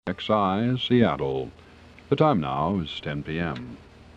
XI, Seattle. The time now is 10 p.m.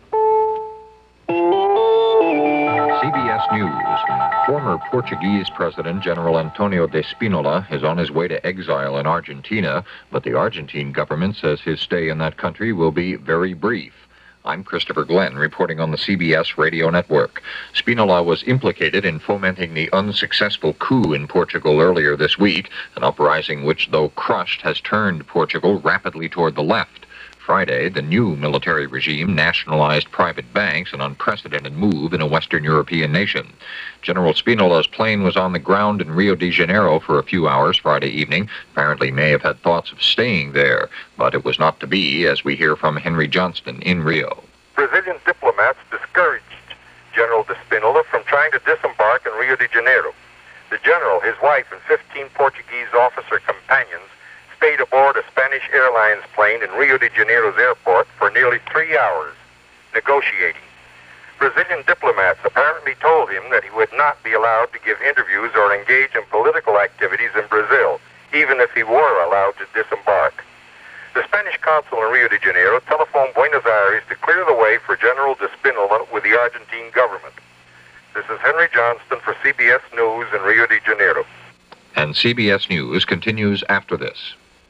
CBS News. Former Portuguese President General Antonio de Spinola is on his way to exile in Argentina, but the Argentine government says his stay in that country will be very brief. I'm Christopher Glenn, reporting on the CBS radio network. Spinola was implicated in fomenting the unsuccessful coup in Portugal earlier this week, an uprising which, though crushed, has turned Portugal rapidly toward the left. Friday, the new military regime nationalized private banks, an unprecedented move in a Western European nation. General Spinola's plane was on the ground in Rio de Janeiro for a few hours Friday evening. Apparently may have had thoughts of staying there, but it was not to be, as we hear from Henry Johnston in Rio. Brazilian diplomats discouraged General de Spinola from trying to disembark in Rio de Janeiro. The general, his wife, and 15 Portuguese officer companions stayed aboard a Spanish Airlines plane in Rio de Janeiro's airport for nearly 3 hours, negotiating. Brazilian diplomats apparently told him that he would not be allowed to give interviews or engage in political activities in Brazil, even if he were allowed to disembark. The Spanish consul in Rio de Janeiro telephoned Buenos Aires to clear the way for General de Spinola with the Argentine government. This is Henry Johnston for CBS News in Rio de Janeiro. And CBS News continues after this.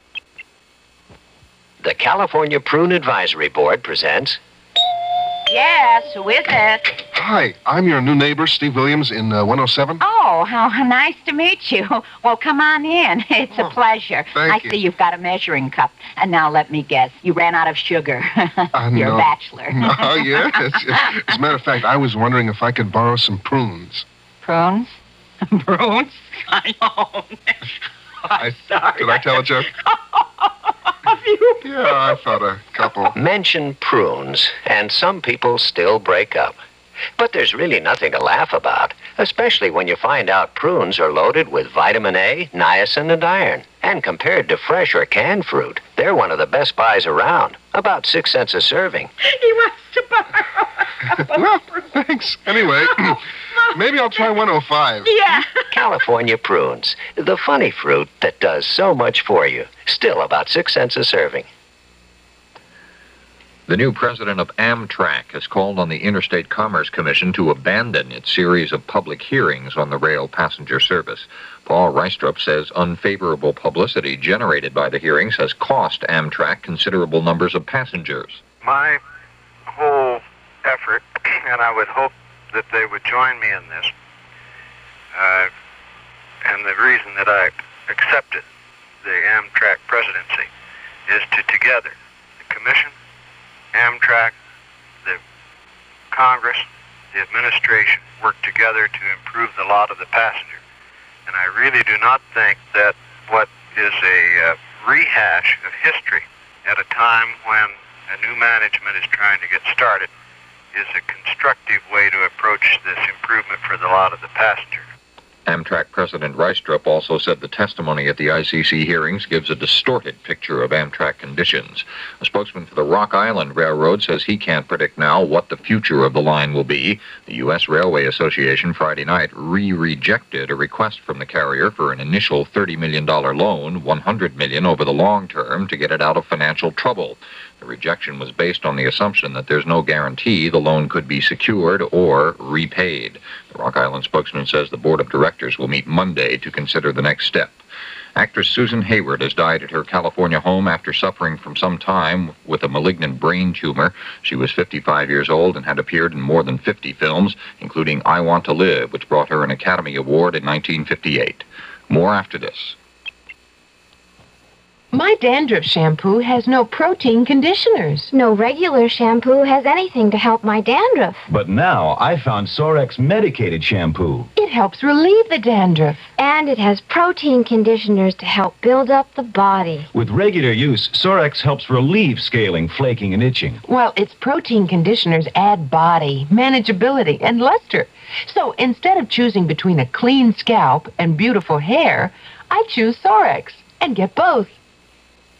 The California Prune Advisory Board presents... Yes, who is it? Hi, I'm your new neighbor, Steve Williams, in 107. Oh, how nice to meet you. Well, come on in. It's a pleasure. Thank you. I see you've got a measuring cup. And now let me guess, you ran out of sugar. You're No. a bachelor. Oh, yes. As a matter of fact, I was wondering if I could borrow some prunes. Prunes? Prunes? I know. Sorry. Did I tell a joke? Yeah, I thought a couple. Mention prunes, and some people still break up. But there's really nothing to laugh about, especially when you find out prunes are loaded with vitamin A, niacin, and iron. And compared to fresh or canned fruit, they're one of the best buys around. About 6 cents a serving. He wants to borrow. Well, thanks. Anyway, maybe I'll try 105. Yeah. California prunes, the funny fruit that does so much for you. Still about 6 cents a serving. The new president of Amtrak has called on the Interstate Commerce Commission to abandon its series of public hearings on the rail passenger service. Paul Reistrup says unfavorable publicity generated by the hearings has cost Amtrak considerable numbers of passengers. My whole effort, and I would hope that they would join me in this, and the reason that I accepted the Amtrak presidency is to together, the Commission, Amtrak, the Congress, the administration, work together to improve the lot of the passenger. And I really do not think that what is a rehash of history at a time when a new management is trying to get started is a constructive way to approach this improvement for the lot of the passenger. Amtrak President Reistrup also said the testimony at the ICC hearings gives a distorted picture of Amtrak conditions. A spokesman for the Rock Island Railroad says he can't predict now what the future of the line will be. The U.S. Railway Association Friday night rejected a request from the carrier for an initial $30 million loan, $100 million over the long term, to get it out of financial trouble. The rejection was based on the assumption that there's no guarantee the loan could be secured or repaid. The Rock Island spokesman says the board of directors will meet Monday to consider the next step. Actress Susan Hayward has died at her California home after suffering from some time with a malignant brain tumor. She was 55 years old and had appeared in more than 50 films, including I Want to Live, which brought her an Academy Award in 1958. More after this. My dandruff shampoo has no protein conditioners. No regular shampoo has anything to help my dandruff. But now I found Sorex medicated shampoo. It helps relieve the dandruff. And it has protein conditioners to help build up the body. With regular use, Sorex helps relieve scaling, flaking, and itching. Well, its protein conditioners add body, manageability, and luster. So instead of choosing between a clean scalp and beautiful hair, I choose Sorex and get both.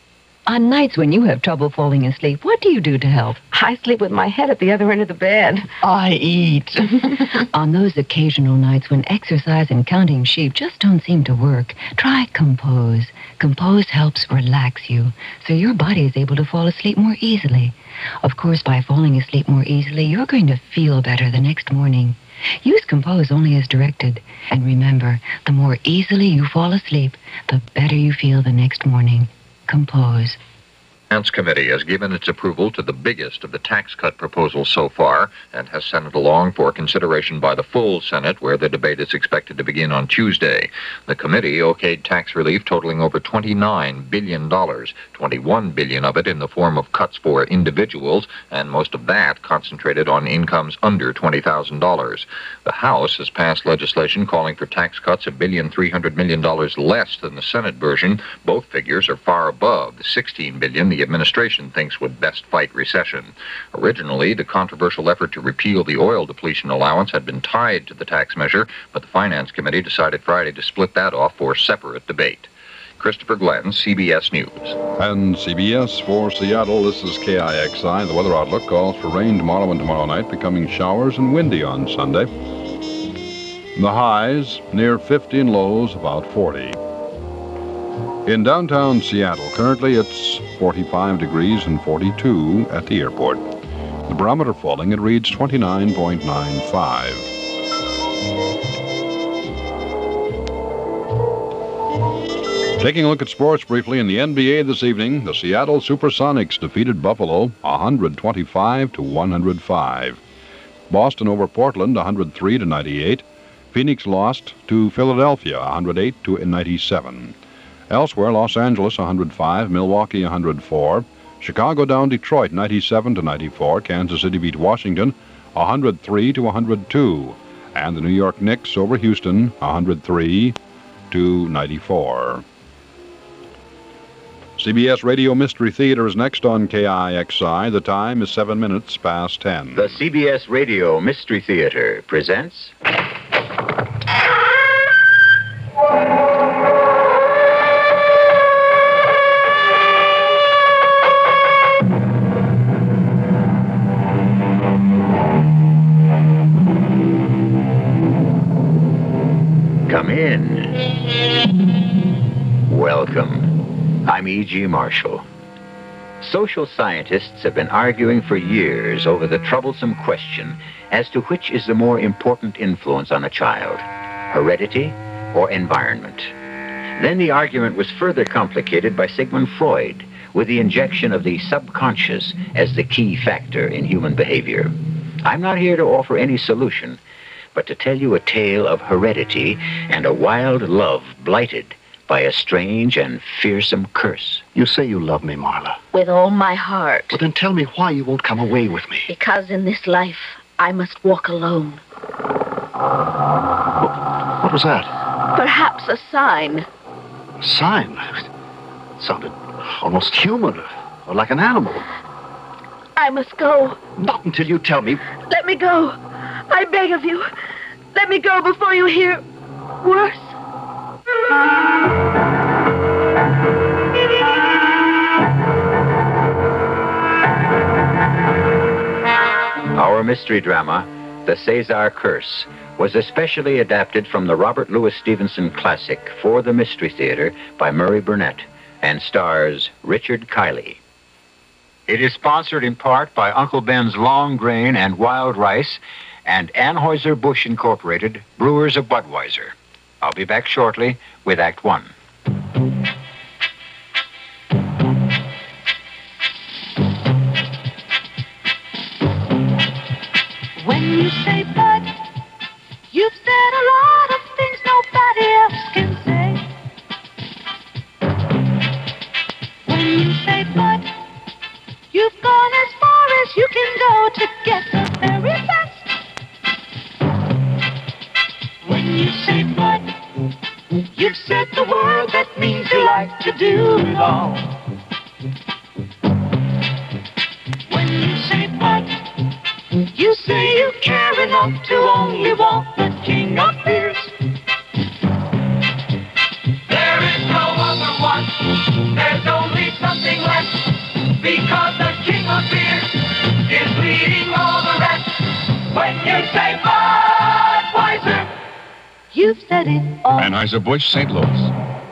On nights when you have trouble falling asleep, what do you do to help? I sleep with my head at the other end of the bed. I eat. On those occasional nights when exercise and counting sheep just don't seem to work, try Compose. Compose helps relax you, so your body is able to fall asleep more easily. Of course, by falling asleep more easily, you're going to feel better the next morning. Use Compose only as directed. And remember, the more easily you fall asleep, the better you feel the next morning. Compose. The Finance Committee has given its approval to the biggest of the tax cut proposals so far and has sent it along for consideration by the full Senate, where the debate is expected to begin on Tuesday. The committee okayed tax relief totaling over $29 billion, $21 billion of it in the form of cuts for individuals, and most of that concentrated on incomes under $20,000. The House has passed legislation calling for tax cuts $1.3 billion less than the Senate version. Both figures are far above the $16 billion the administration thinks would best fight recession. Originally, the controversial effort to repeal the oil depletion allowance had been tied to the tax measure, but the Finance Committee decided Friday to split that off for separate debate. Christopher Glenn, CBS News. And CBS for Seattle, this is KIXI. The weather outlook calls for rain tomorrow and tomorrow night, becoming showers and windy on Sunday. The highs near 50 and lows about 40. In downtown Seattle, currently it's 45 degrees and 42 at the airport. The barometer falling, it reads 29.95. Taking a look at sports briefly, in the NBA this evening, the Seattle Supersonics defeated Buffalo 125-105. Boston over Portland 103-98. Phoenix lost to Philadelphia 108-97. Elsewhere, Los Angeles 105, Milwaukee 104, Chicago down Detroit 97-94, Kansas City beat Washington 103-102, and the New York Knicks over Houston 103-94. CBS Radio Mystery Theater is next on KIXI. The time is 7 minutes past 10. The CBS Radio Mystery Theater presents... Come in. Welcome. I'm E.G. Marshall. Social scientists have been arguing for years over the troublesome question as to which is the more important influence on a child, heredity or environment. Then the argument was further complicated by Sigmund Freud, with the injection of the subconscious as the key factor in human behavior. I'm not here to offer any solution, but to tell you a tale of heredity and a wild love blighted by a strange and fearsome curse. You say you love me, Marla. With all my heart. Well, then tell me why you won't come away with me. Because in this life, I must walk alone. What was that? Perhaps a sign. A sign? It sounded almost human, or like an animal. I must go. Not until you tell me. Let me go. I beg of you. Let me go before you hear worse. Our mystery drama, The Cesar Curse, was especially adapted from the Robert Louis Stevenson classic For the Mystery Theater by Murray Burnett and stars Richard Kiley. It is sponsored in part by Uncle Ben's Long Grain and Wild Rice and Anheuser-Busch Incorporated, Brewers of Budweiser. I'll be back shortly with Act One. When you say bud, you've said a lot of things nobody else can say. When you say bud, you've gone as far as you can go to get the very best. When you say bud, you've said the word that means you like to do it all. When you say bud, you say you care enough to only want the king of beers. There is no other one. There's only something left of beer is leading all the rest. When you say Budweiser, you've said it all. Anheuser-Busch, St. Louis.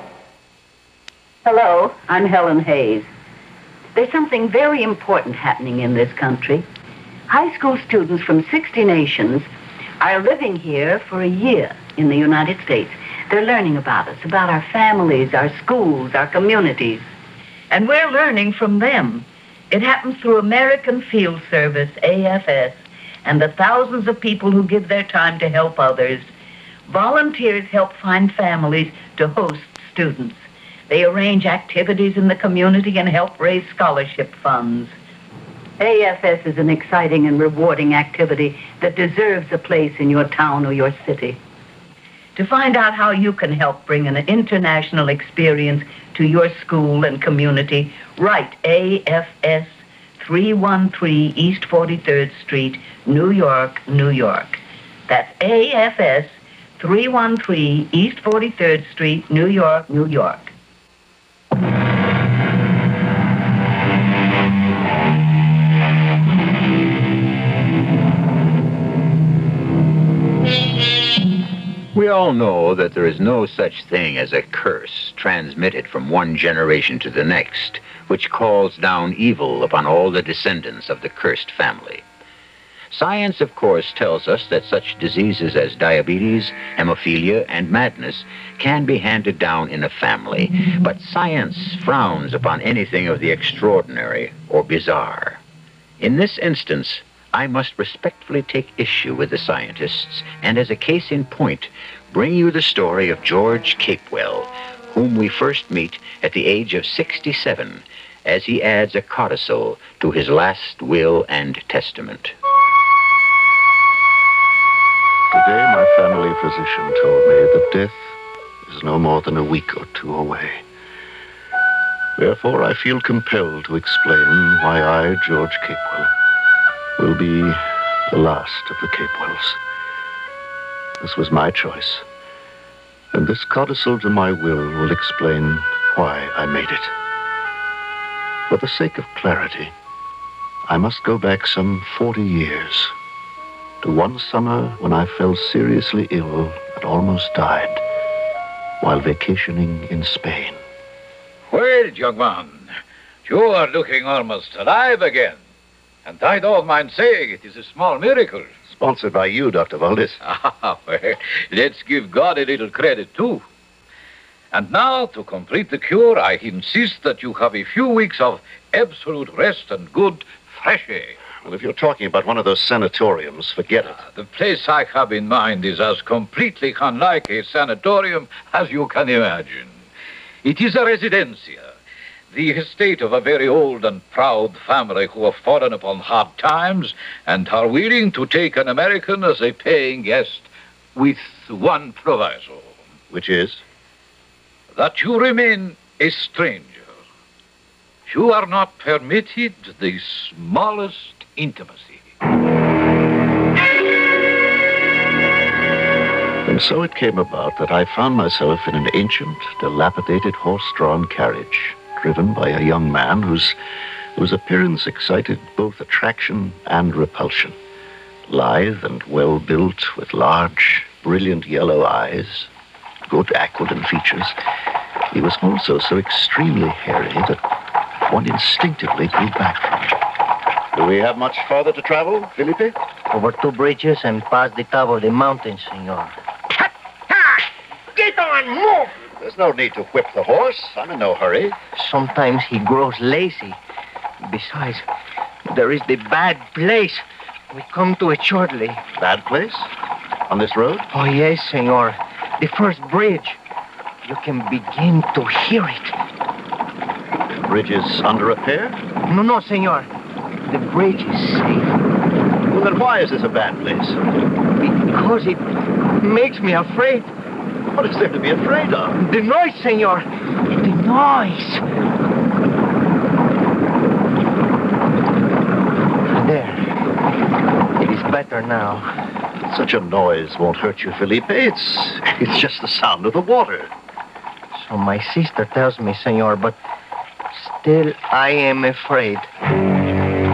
Hello, I'm Helen Hayes. There's something very important happening in this country. High school students from 60 nations are living here for a year in the United States. They're learning about us, about our families, our schools, our communities. And we're learning from them. It happens through American Field Service, AFS, and the thousands of people who give their time to help others. Volunteers help find families to host students. They arrange activities in the community and help raise scholarship funds. AFS is an exciting and rewarding activity that deserves a place in your town or your city. To find out how you can help bring an international experience to your school and community, write AFS 313 East 43rd Street, New York, New York. That's AFS 313 East 43rd Street, New York, New York. We all know that there is no such thing as a curse transmitted from one generation to the next, which calls down evil upon all the descendants of the cursed family. Science, of course, tells us that such diseases as diabetes, hemophilia, and madness can be handed down in a family, but science frowns upon anything of the extraordinary or bizarre. In this instance, I must respectfully take issue with the scientists, and as a case in point, bring you the story of George Capewell, whom we first meet at the age of 67, as he adds a codicil to his last will and testament. Today, my family physician told me that death is no more than a week or two away. Therefore, I feel compelled to explain why I, George Capewell, will be the last of the Capewells. This was my choice, and this codicil to my will explain why I made it. For the sake of clarity, I must go back some 40 years to one summer when I fell seriously ill and almost died while vacationing in Spain. Well, young man, you are looking almost alive again. And I don't mind saying it is a small miracle. Sponsored by you, Dr. Valdez. Well, let's give God a little credit, too. And now, to complete the cure, I insist that you have a few weeks of absolute rest and good, fresh air. Well, if you're talking about one of those sanatoriums, forget it. The place I have in mind is as completely unlike a sanatorium as you can imagine. It is a residencia, the estate of a very old and proud family who have fallen upon hard times and are willing to take an American as a paying guest with one proviso. Which is? That you remain a stranger. You are not permitted the smallest intimacy. And so it came about that I found myself in an ancient, dilapidated horse-drawn carriage, driven by a young man whose appearance excited both attraction and repulsion. Lithe and well-built, with large, brilliant yellow eyes, good aquiline features, he was also so extremely hairy that one instinctively drew back from him. Do we have much farther to travel, Felipe? Over 2 bridges and past the top of the mountain, senor. Get on, move! There's no need to whip the horse. I'm in no hurry. Sometimes he grows lazy. Besides, there is the bad place. We come to it shortly. Bad place? On this road? Oh, yes, senor. The first bridge. You can begin to hear it. The bridge is under repair? No, senor. The bridge is safe. Well, then why is this a bad place? Because it makes me afraid. What is there to be afraid of? The noise, senor. The noise. There. It is better now. Such a noise won't hurt you, Felipe. It's just the sound of the water. So my sister tells me, senor, but still I am afraid.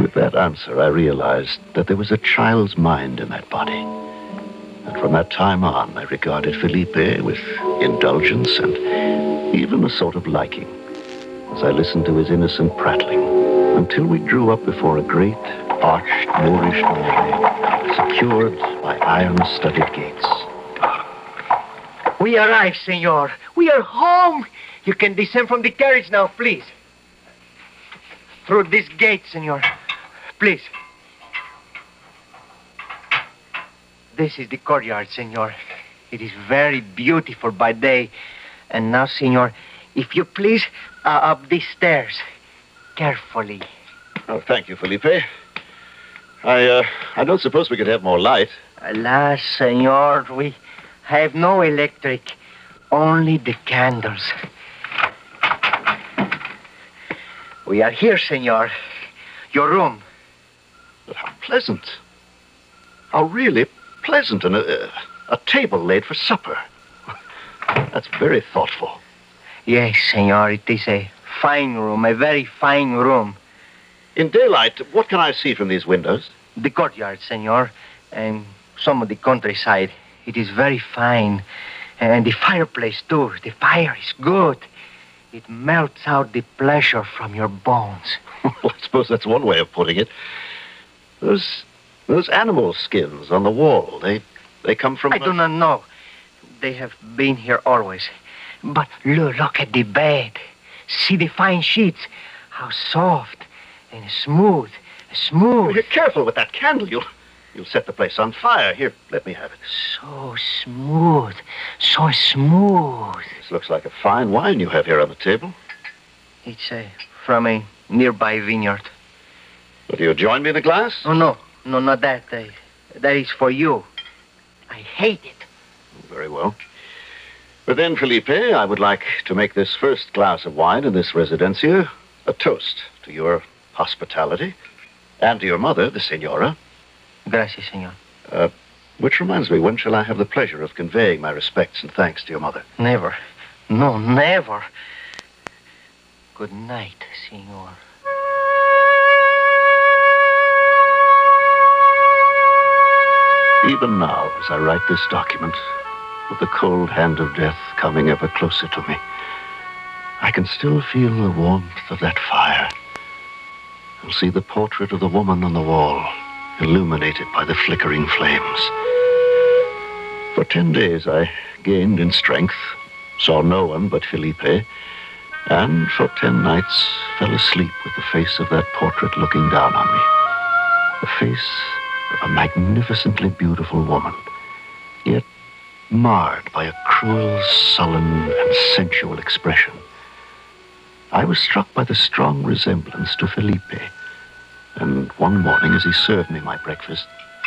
With that answer, I realized that there was a child's mind in that body. And from that time on, I regarded Felipe with indulgence and even a sort of liking, as I listened to his innocent prattling, until we drew up before a great, arched Moorish doorway, secured by iron-studded gates. We arrived, senor. We are home. You can descend from the carriage now, please. Through this gate, senor. Please. This is the courtyard, senor. It is very beautiful by day. And now, senor, if you please, up these stairs. Carefully. Oh, thank you, Felipe. I don't suppose we could have more light. Alas, senor, we have no electric. Only the candles. We are here, senor. Your room. But how pleasant. How really pleasant. And a table laid for supper. That's very thoughtful. Yes, senor. It is a fine room. A very fine room. In daylight, what can I see from these windows? The courtyard, senor. And some of the countryside. It is very fine. And the fireplace, too. The fire is good. It melts out the pleasure from your bones. Well, I suppose that's one way of putting it. Those animal skins on the wall, they come from... I do not know. They have been here always. But look at the bed. See the fine sheets. How soft and smooth. Smooth. You're careful with that candle. You'll set the place on fire. Here, let me have it. So smooth. So smooth. This looks like a fine wine you have here on the table. It's from a nearby vineyard. Will you join me in a glass? Oh, no. No, not that. That is for you. I hate it. Very well. But then, Felipe, I would like to make this first glass of wine in this residencia a toast to your hospitality and to your mother, the senora. Gracias, senor. Which reminds me, when shall I have the pleasure of conveying my respects and thanks to your mother? Never. No, never. Good night, senor. Even now, as I write this document, with the cold hand of death coming ever closer to me, I can still feel the warmth of that fire and see the portrait of the woman on the wall, illuminated by the flickering flames. For 10 days I gained in strength, saw no one but Felipe, and for 10 nights fell asleep with the face of that portrait looking down on me. The face of a magnificently beautiful woman, yet marred by a cruel, sullen, and sensual expression. I was struck by the strong resemblance to Felipe, and one morning as he served me my breakfast,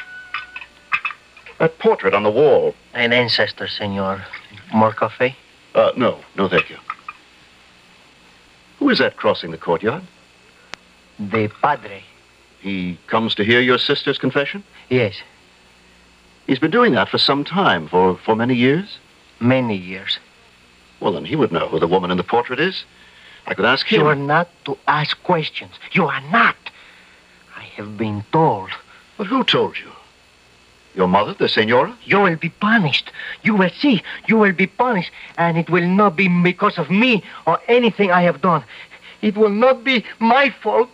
that portrait on the wall. An ancestor, senor. More coffee? No, thank you. Who is that crossing the courtyard? The padre. He comes to hear your sister's confession? Yes. He's been doing that for some time, for many years? Many years. Well, then he would know who the woman in the portrait is. I could ask him. You are not to ask questions. You are not. I have been told. But who told you? Your mother, the senora? You will be punished. You will see. You will be punished. And it will not be because of me or anything I have done. It will not be my fault.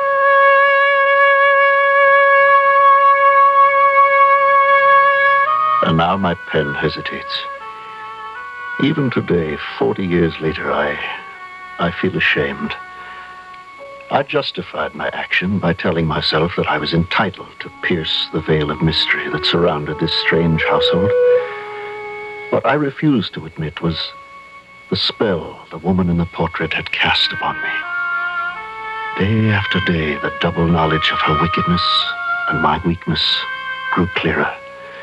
And now my pen hesitates. Even today, 40 years later, I feel ashamed. I justified my action by telling myself that I was entitled to pierce the veil of mystery that surrounded this strange household. What I refused to admit was the spell the woman in the portrait had cast upon me. Day after day, the double knowledge of her wickedness and my weakness grew clearer.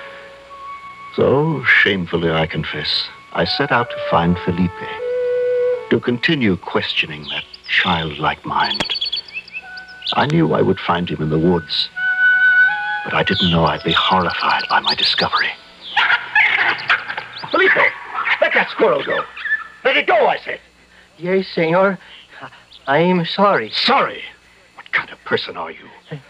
So, shamefully I confess, I set out to find Felipe, to continue questioning that childlike mind. I knew I would find him in the woods, but I didn't know I'd be horrified by my discovery. Felipe, let that squirrel go. Let it go, I said. Yes, senor. I am sorry. Sorry? What kind of person are you?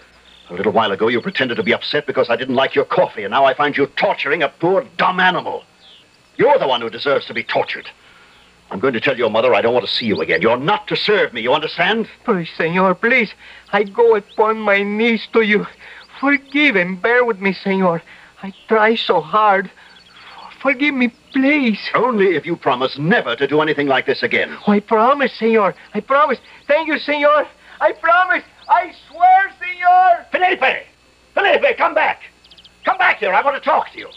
A little while ago, you pretended to be upset because I didn't like your coffee, and now I find you torturing a poor, dumb animal. You're the one who deserves to be tortured. I'm going to tell your mother I don't want to see you again. You're not to serve me, you understand? Please, senor, please. I go upon my knees to you. Forgive and bear with me, senor. I try so hard. Forgive me, please. Only if you promise never to do anything like this again. Oh, I promise, senor. I promise. Thank you, senor. I promise. I swear, senor. Felipe! Felipe, come back! Come back here. I want to talk to you.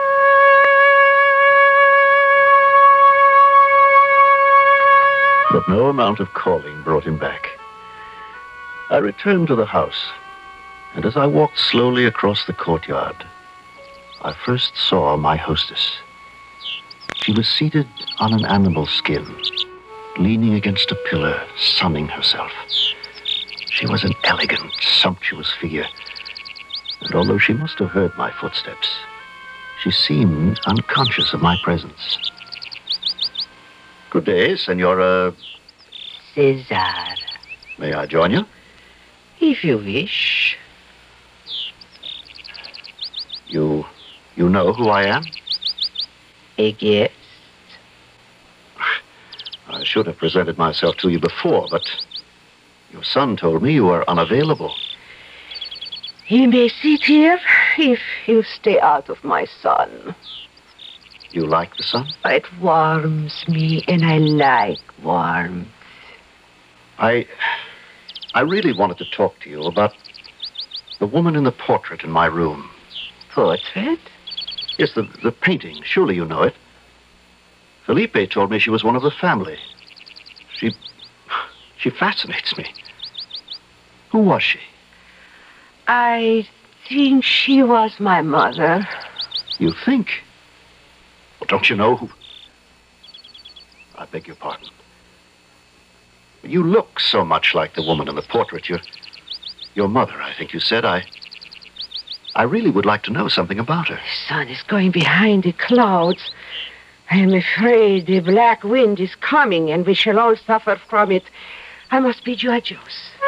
But no amount of calling brought him back. I returned to the house, and as I walked slowly across the courtyard, I first saw my hostess. She was seated on an animal skin, leaning against a pillar, sunning herself. She was an elegant, sumptuous figure, and although she must have heard my footsteps, she seemed unconscious of my presence. Good day, Senora... Cesar. May I join you? If you wish. You know who I am? A guest. I should have presented myself to you before, but your son told me you were unavailable. You may sit here if you stay out of my sun. You like the sun? It warms me, and I like warmth. I really wanted to talk to you about the woman in the portrait in my room. Portrait? Yes, the painting. Surely you know it. Felipe told me she was one of the family. She fascinates me. Who was she? I think she was my mother. You think? Well, don't you know who... I beg your pardon. You look so much like the woman in the portrait. Your mother, I think you said. I really would like to know something about her. The sun is going behind the clouds. I am afraid the black wind is coming, and we shall all suffer from it. I must bid you adios.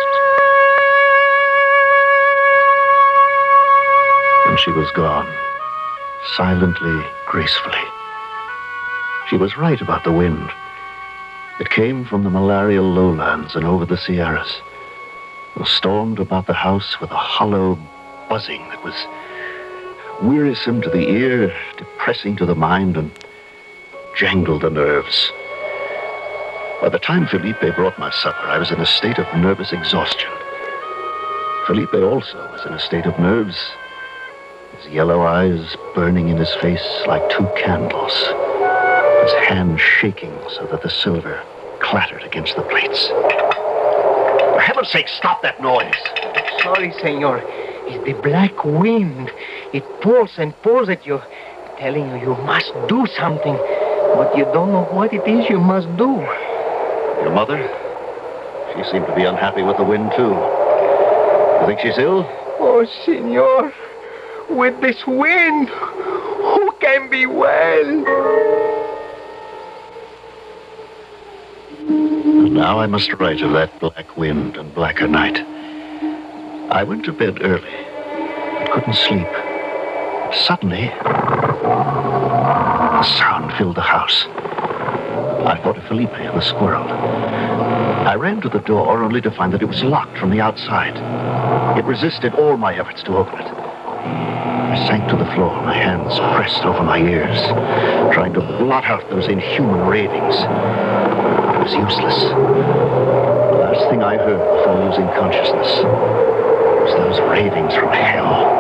And she was gone, silently, gracefully. She was right about the wind. It came from the malarial lowlands and over the Sierras. It stormed about the house with a hollow buzzing that was wearisome to the ear, depressing to the mind, and jangled the nerves. By the time Felipe brought my supper, I was in a state of nervous exhaustion. Felipe also was in a state of nerves, his yellow eyes burning in his face like two candles, his hand shaking so that the silver clattered against the plates. For heaven's sake, stop that noise! Sorry, senor. It's the black wind. It pulls and pulls at you, telling you must do something, but you don't know what it is you must do. Your mother? She seemed to be unhappy with the wind, too. You think she's ill? Oh, senor, with this wind, who can be well? And now I must write of that black wind and blacker night. I went to bed early, but couldn't sleep. Suddenly, a sound filled the house. I thought of Felipe and the squirrel. I ran to the door only to find that it was locked from the outside. It resisted all my efforts to open it. I sank to the floor, my hands pressed over my ears, trying to blot out those inhuman ravings. It was useless. The last thing I heard before losing consciousness was those ravings from hell.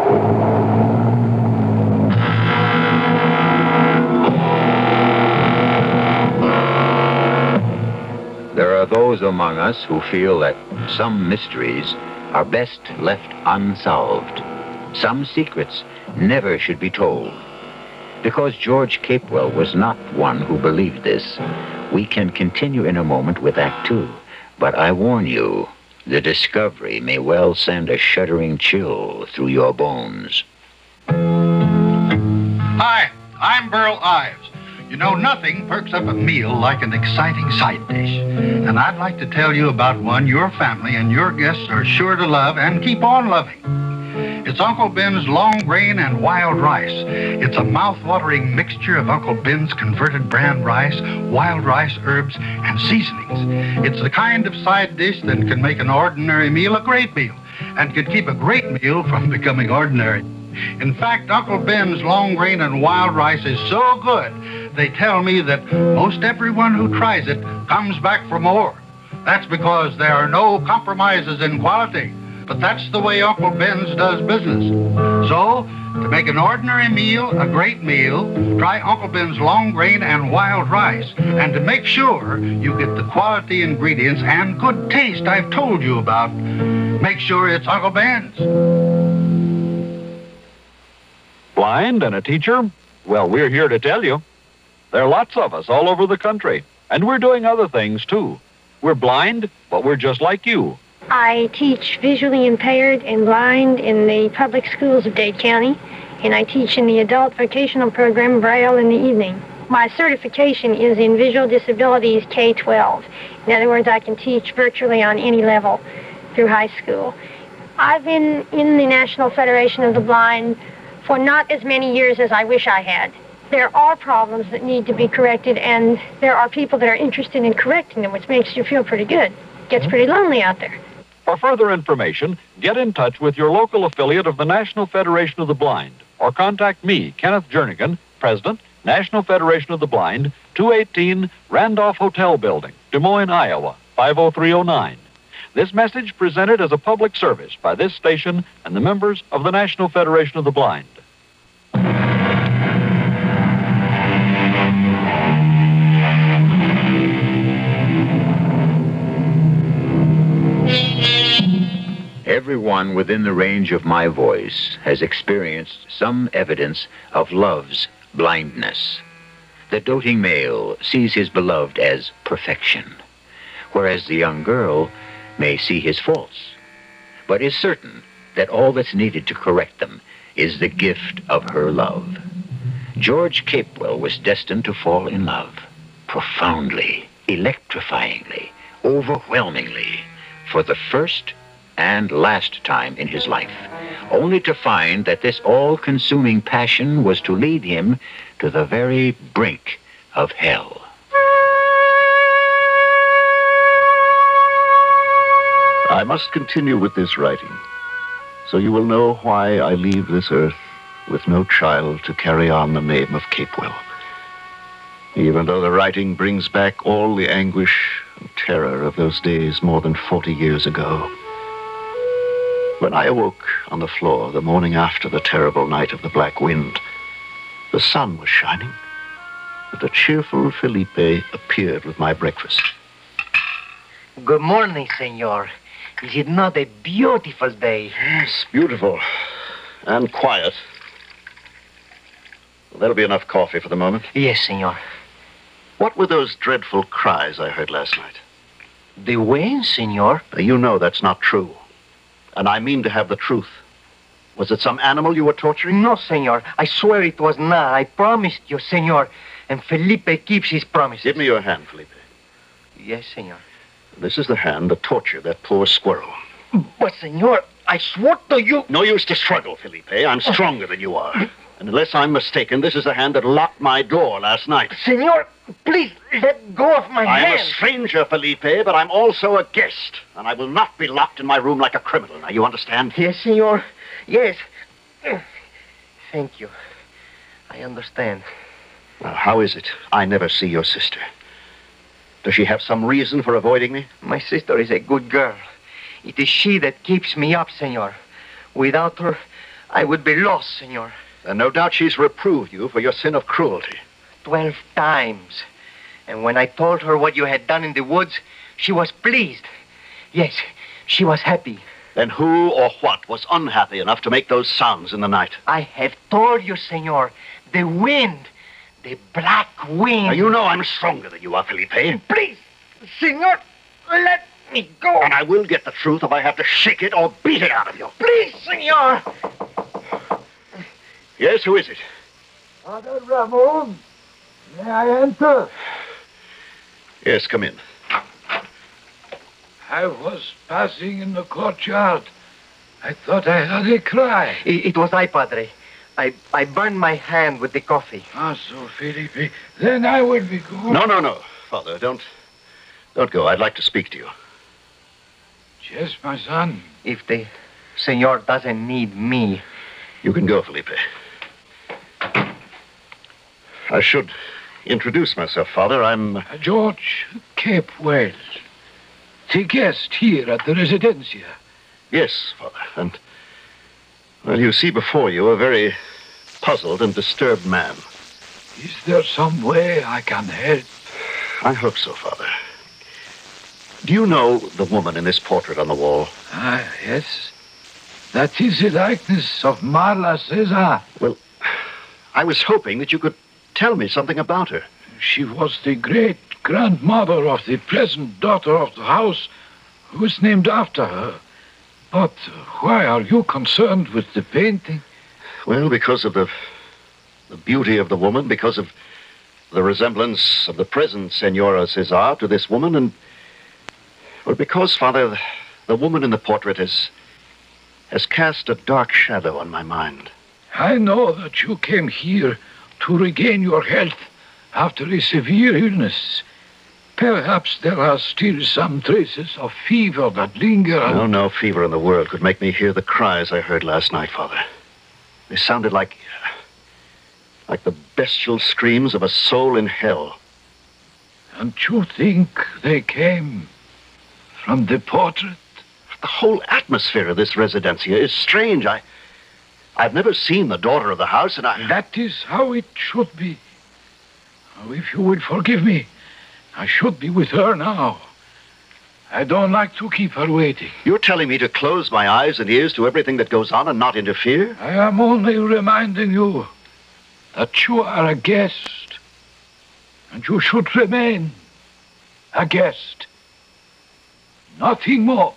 There are those among us who feel that some mysteries are best left unsolved. Some secrets never should be told. Because George Capewell was not one who believed this, we can continue in a moment with Act Two. But I warn you, the discovery may well send a shuddering chill through your bones. Hi, I'm Burl Ives. You know, nothing perks up a meal like an exciting side dish. And I'd like to tell you about one your family and your guests are sure to love and keep on loving. It's Uncle Ben's long grain and wild rice. It's a mouth-watering mixture of Uncle Ben's converted brand rice, wild rice, herbs, and seasonings. It's the kind of side dish that can make an ordinary meal a great meal and could keep a great meal from becoming ordinary. In fact, Uncle Ben's long grain and wild rice is so good, they tell me that most everyone who tries it comes back for more. That's because there are no compromises in quality. But that's the way Uncle Ben's does business. So, to make an ordinary meal a great meal, try Uncle Ben's long grain and wild rice. And to make sure you get the quality ingredients and good taste I've told you about, make sure it's Uncle Ben's. Blind and a teacher? Well, we're here to tell you. There are lots of us all over the country, and we're doing other things, too. We're blind, but we're just like you. I teach visually impaired and blind in the public schools of Dade County, and I teach in the adult vocational program Braille in the evening. My certification is in visual disabilities K-12. In other words, I can teach virtually on any level through high school. I've been in the National Federation of the Blind for not as many years as I wish I had. There are problems that need to be corrected, and there are people that are interested in correcting them, which makes you feel pretty good. It gets pretty lonely out there. For further information, get in touch with your local affiliate of the National Federation of the Blind, or contact me, Kenneth Jernigan, President, National Federation of the Blind, 218 Randolph Hotel Building, Des Moines, Iowa, 50309. This message presented as a public service by this station and the members of the National Federation of the Blind. Everyone within the range of my voice has experienced some evidence of love's blindness. The doting male sees his beloved as perfection, whereas the young girl may see his faults, but is certain that all that's needed to correct them is the gift of her love. George Capewell was destined to fall in love, profoundly, electrifyingly, overwhelmingly, for the first and last time in his life, only to find that this all-consuming passion was to lead him to the very brink of hell. I must continue with this writing, so you will know why I leave this earth with no child to carry on the name of Capewell. Even though the writing brings back all the anguish and terror of those days more than 40 years ago. When I awoke on the floor the morning after the terrible night of the Black Wind, the sun was shining, and the cheerful Felipe appeared with my breakfast. Good morning, senor. Is it not a beautiful day? Yes, beautiful. And quiet. There'll be enough coffee for the moment. Yes, senor. What were those dreadful cries I heard last night? The wind, senor? You know that's not true. And I mean to have the truth. Was it some animal you were torturing? No, senor. I swear it was not. I promised you, senor. And Felipe keeps his promises. Give me your hand, Felipe. Yes, senor. This is the hand that tortured that poor squirrel. But, senor, I swore to you... No use to struggle, Felipe. I'm stronger than you are. And unless I'm mistaken, this is the hand that locked my door last night. Senor, please, let go of my hand. I'm a stranger, Felipe, but I'm also a guest. And I will not be locked in my room like a criminal. Now, you understand? Yes, senor. Yes. Thank you. I understand. Well, how is it I never see your sister? Does she have some reason for avoiding me? My sister is a good girl. It is she that keeps me up, senor. Without her, I would be lost, senor. And no doubt she's reproved you for your sin of cruelty. 12 times. And when I told her what you had done in the woods, she was pleased. Yes, she was happy. Then who or what was unhappy enough to make those sounds in the night? I have told you, senor. The wind. The black wind. Now, you know I'm stronger than you are, Felipe. Please, senor, let me go. And I will get the truth if I have to shake it or beat it out of you. Please, senor. Yes, who is it? Father Ramon, May I enter? Yes, come in. I was passing in the courtyard. I thought I heard a cry. It was I, Padre. I burned my hand with the coffee. Ah, so, Felipe. Then I will be going. No, Father, don't go. I'd like to speak to you. Yes, my son. If the Senor doesn't need me. You can go, Felipe. I should introduce myself, Father. I'm... George Cape Wells. The guest here at the Residencia. Yes, Father. And, well, you see before you a very puzzled and disturbed man. Is there some way I can help? I hope so, Father. Do you know the woman in this portrait on the wall? Ah, yes. That is the likeness of Marla Cesar. Well, I was hoping that you could tell me something about her. She was the great-grandmother of the present daughter of the house, who was named after her. But why are you concerned with the painting? Well, because of the beauty of the woman, because of the resemblance of the present Senora Cesar to this woman, and, well, because, Father, the woman in the portrait has cast a dark shadow on my mind. I know that you came here to regain your health after a severe illness. Perhaps there are still some traces of fever that linger. No fever in the world could make me hear the cries I heard last night, Father. They sounded like the bestial screams of a soul in hell. And you think they came from the portrait? The whole atmosphere of this residencia is strange. I've never seen the daughter of the house, and That is how it should be. Oh, if you would forgive me, I should be with her now. I don't like to keep her waiting. You're telling me to close my eyes and ears to everything that goes on and not interfere? I am only reminding you that you are a guest, and you should remain a guest. Nothing more.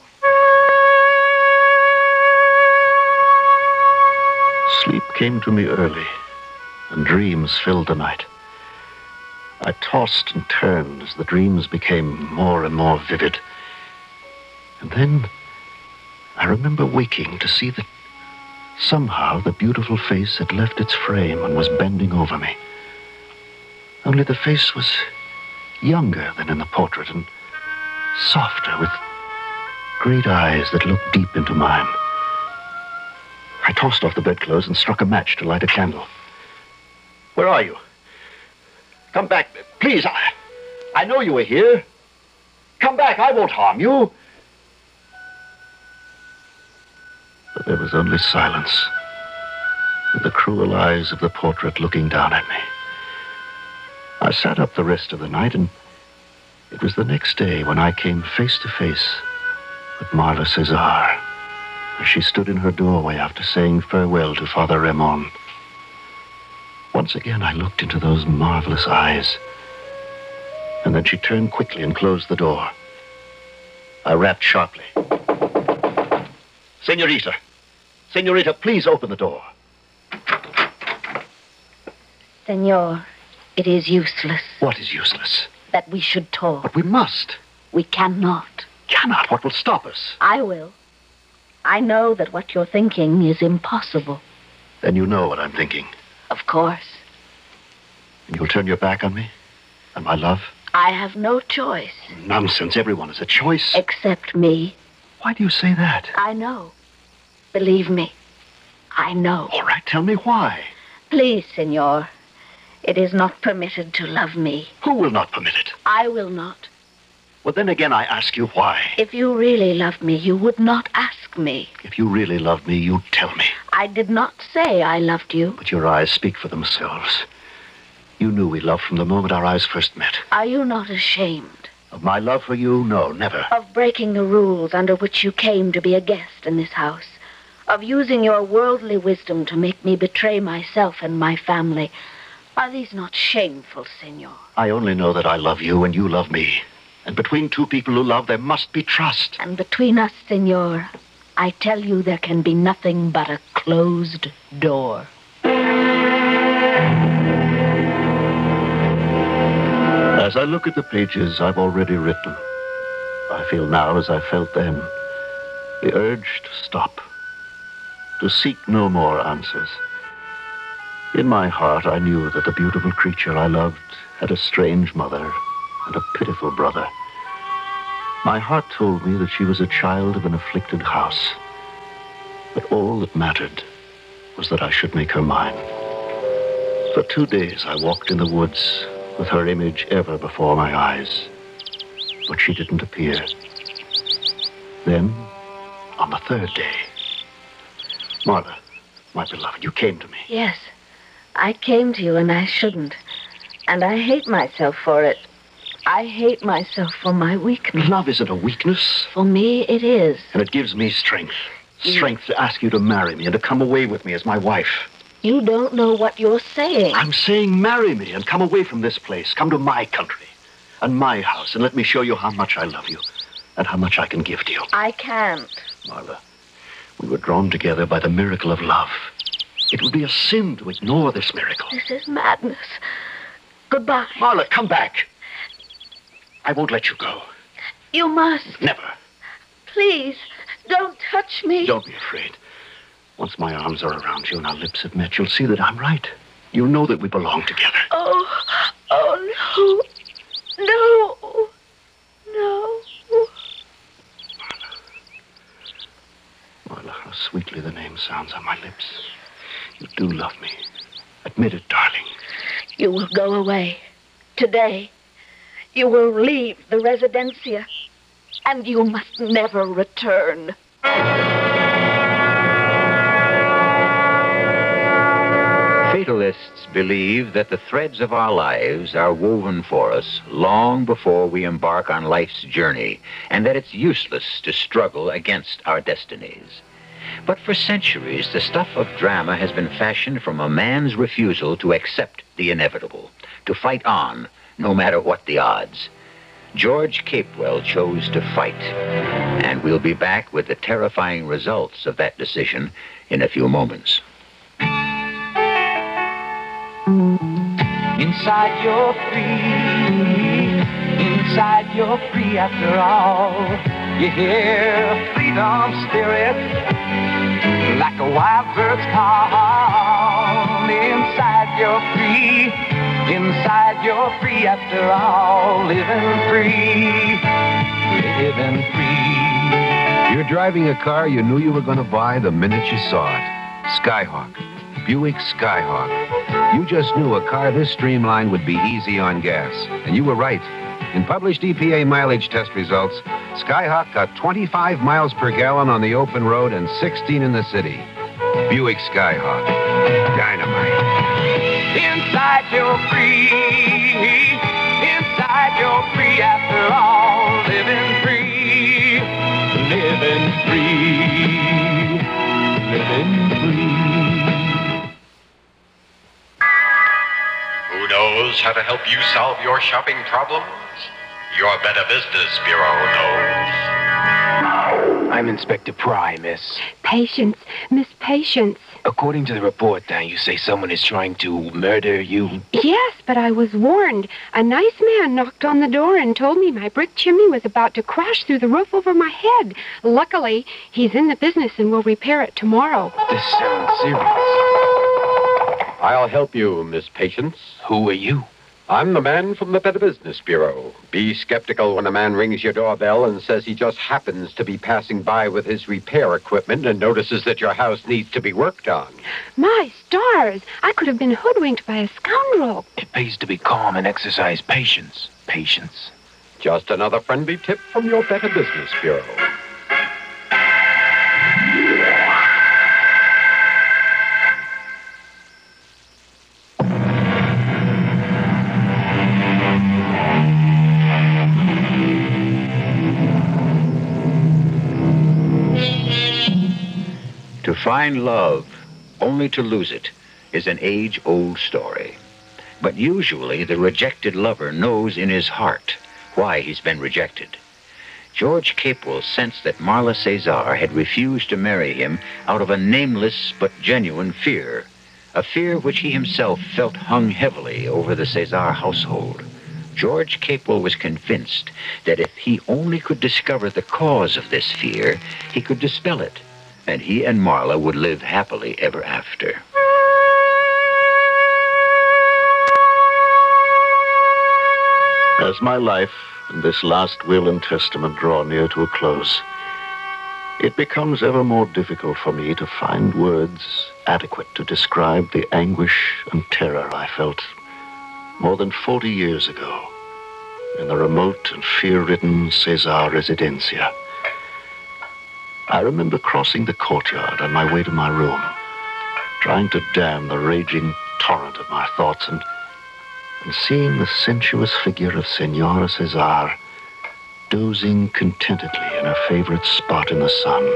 Sleep came to me early, and dreams filled the night. I tossed and turned as the dreams became more and more vivid. And then I remember waking to see that somehow the beautiful face had left its frame and was bending over me. Only the face was younger than in the portrait and softer, with great eyes that looked deep into mine. I tossed off the bedclothes and struck a match to light a candle. Where are you? Come back, please. I know you were here. Come back, I won't harm you. But there was only silence, and the cruel eyes of the portrait looking down at me. I sat up the rest of the night, and it was the next day when I came face to face with Marla Cesar, as she stood in her doorway after saying farewell to Father Ramon. Once again, I looked into those marvelous eyes, and then she turned quickly and closed the door. I rapped sharply. Senorita, please open the door. Senor, it is useless. What is useless? That we should talk. But we must. We cannot. Cannot? What will stop us? I will. I know that what you're thinking is impossible. Then you know what I'm thinking. Of course. And you'll turn your back on me? And my love? I have no choice. Nonsense. Everyone has a choice. Except me. Why do you say that? I know. Believe me. I know. All right, tell me why. Please, Senor. It is not permitted to love me. Who will not permit it? I will not. Well, then again, I ask you why. If you really loved me, you would not ask me. If you really loved me, you'd tell me. I did not say I loved you. But your eyes speak for themselves. You knew we loved from the moment our eyes first met. Are you not ashamed? Of my love for you? No, never. Of breaking the rules under which you came to be a guest in this house? Of using your worldly wisdom to make me betray myself and my family? Are these not shameful, Senor? I only know that I love you and you love me. And between two people who love, there must be trust. And between us, Senor, I tell you there can be nothing but a closed door. As I look at the pages I've already written, I feel now as I felt then, the urge to stop, to seek no more answers. In my heart, I knew that the beautiful creature I loved had a strange mother and a pitiful brother. My heart told me that she was a child of an afflicted house. But all that mattered was that I should make her mine. For 2 days I walked in the woods with her image ever before my eyes. But she didn't appear. Then, on the 3rd day, Marla, my beloved, you came to me. Yes, I came to you and I shouldn't. And I hate myself for it. I hate myself for my weakness. Love isn't a weakness. For me, it is. And it gives me strength. Strength to ask you to marry me and to come away with me as my wife. You don't know what you're saying. I'm saying marry me and come away from this place. Come to my country and my house and let me show you how much I love you and how much I can give to you. I can't. Marla, we were drawn together by the miracle of love. It would be a sin to ignore this miracle. This is madness. Goodbye. Marla, come back. I won't let you go. You must. Never. Please, don't touch me. Don't be afraid. Once my arms are around you and our lips have met, you'll see that I'm right. You'll know that we belong together. Oh, no. No. Marla, how sweetly the name sounds on my lips. You do love me. Admit it, darling. You will go away. Today. You will leave the residencia. And you must never return. Fatalists believe that the threads of our lives are woven for us long before we embark on life's journey, and that it's useless to struggle against our destinies. But for centuries, the stuff of drama has been fashioned from a man's refusal to accept the inevitable, to fight on, no matter what the odds. George Capewell chose to fight, and we'll be back with the terrifying results of that decision in a few moments. Inside you're free, inside you're free after all. You hear freedom spirit like a wild bird's call. Inside you're free, inside you're free after all. Living free, living free. You're driving a car you knew you were going to buy the minute you saw it. Skyhawk. Buick Skyhawk. You just knew a car this streamlined would be easy on gas. And you were right. In published EPA mileage test results, Skyhawk got 25 miles per gallon on the open road and 16 in the city. Buick Skyhawk. Dynamite. Inside you're free, inside you're free after all. Living free, living free, living free. Who knows how to help you solve your shopping problems? Your Better Business Bureau knows. I'm Inspector Pry, miss. Patience, Miss Patience. According to the report, you say someone is trying to murder you? Yes, but I was warned. A nice man knocked on the door and told me my brick chimney was about to crash through the roof over my head. Luckily, he's in the business and will repair it tomorrow. This sounds serious. I'll help you, Miss Patience. Who are you? I'm the man from the Better Business Bureau. Be skeptical when a man rings your doorbell and says he just happens to be passing by with his repair equipment and notices that your house needs to be worked on. My stars! I could have been hoodwinked by a scoundrel. It pays to be calm and exercise patience. Patience. Just another friendly tip from your Better Business Bureau. To find love, only to lose it, is an age-old story. But usually the rejected lover knows in his heart why he's been rejected. George Capewell sensed that Marla Cesar had refused to marry him out of a nameless but genuine fear, a fear which he himself felt hung heavily over the Cesar household. George Capewell was convinced that if he only could discover the cause of this fear, he could dispel it, and he and Marla would live happily ever after. As my life and this last will and testament draw near to a close, it becomes ever more difficult for me to find words adequate to describe the anguish and terror I felt more than 40 years ago in the remote and fear-ridden Cesar Residencia. I remember crossing the courtyard on my way to my room, trying to dam the raging torrent of my thoughts and seeing the sensuous figure of Senora Cesar dozing contentedly in her favorite spot in the sun.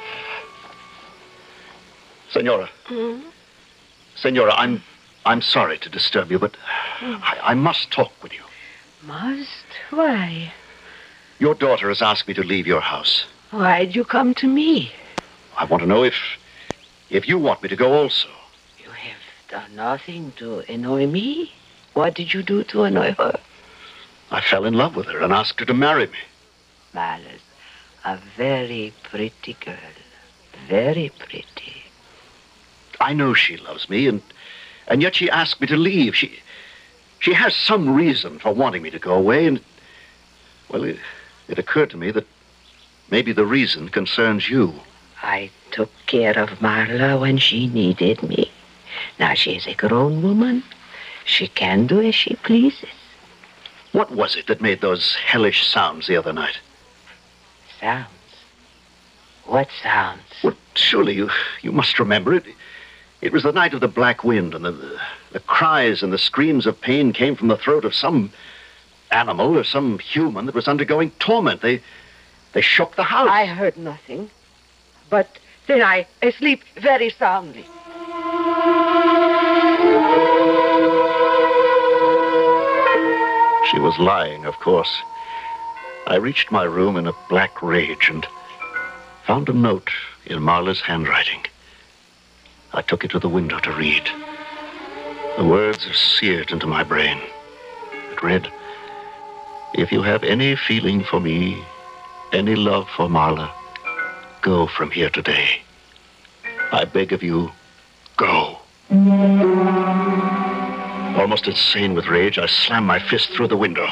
Senora. Senora, I'm sorry to disturb you, but I must talk with you. Must? Why? Your daughter has asked me to leave your house. Why'd you come to me? I want to know if you want me to go also. You have done nothing to annoy me. What did you do to annoy her? I fell in love with her and asked her to marry me. Malice, a very pretty girl. Very pretty. I know she loves me, and yet she asked me to leave. She has some reason for wanting me to go away, and, well, it occurred to me that maybe the reason concerns you. I took care of Marla when she needed me. Now she's a grown woman. She can do as she pleases. What was it that made those hellish sounds the other night? Sounds? What sounds? Well, surely you must remember it. It was the night of the black wind, and the cries and the screams of pain came from the throat of some animal or some human that was undergoing torment. They shook the house. I heard nothing. But then I sleep very soundly. She was lying, of course. I reached my room in a black rage and found a note in Marla's handwriting. I took it to the window to read. The words are seared into my brain. It read, "If you have any feeling for me, any love for Marla, go from here today. I beg of you, go." Almost insane with rage, I slammed my fist through the window.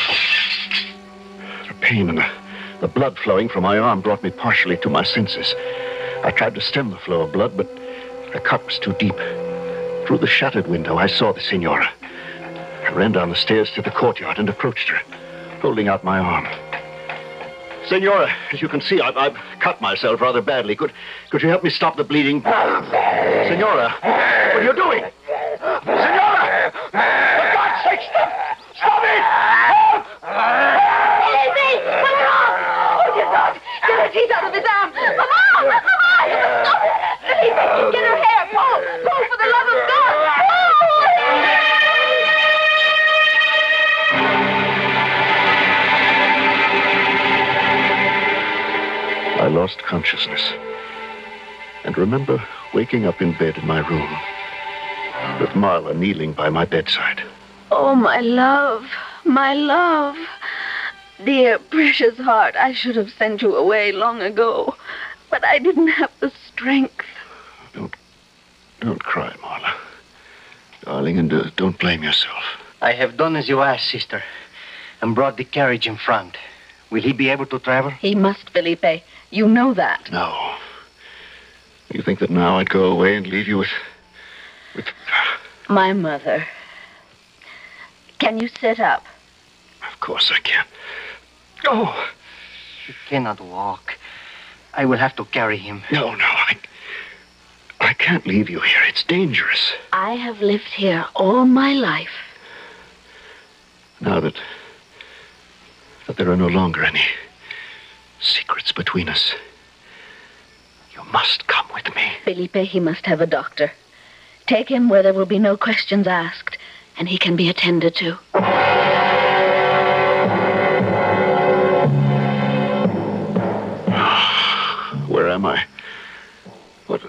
The pain and the blood flowing from my arm brought me partially to my senses. I tried to stem the flow of blood, but the cut was too deep. Through the shattered window, I saw the Senora. I ran down the stairs to the courtyard and approached her, holding out my arm. Senora, as you can see, I've cut myself rather badly. Could you help me stop the bleeding? Senora, what are you doing? Senora! For God's sake, stop it! Help! Easy! Put it off! Oh, dear God! Get her teeth out of his arm! Mama! Mama! You must stop it! Easy! Get her hair! Pull! Pull for the love of God! I lost consciousness and remember waking up in bed in my room with Marla kneeling by my bedside. Oh, my love, my love. Dear, precious heart, I should have sent you away long ago, but I didn't have the strength. Don't cry, Marla. Darling, and don't blame yourself. I have done as you asked, sister, and brought the carriage in front. Will he be able to travel? He must, Felipe. You know that. No. You think that now I'd go away and leave you with... My mother. Can you sit up? Of course I can. Oh! He cannot walk. I will have to carry him. No, I can't leave you here. It's dangerous. I have lived here all my life. Now that there are no longer any secrets between us, you must come with me. Felipe, he must have a doctor. Take him where there will be no questions asked, and he can be attended to. Where am I?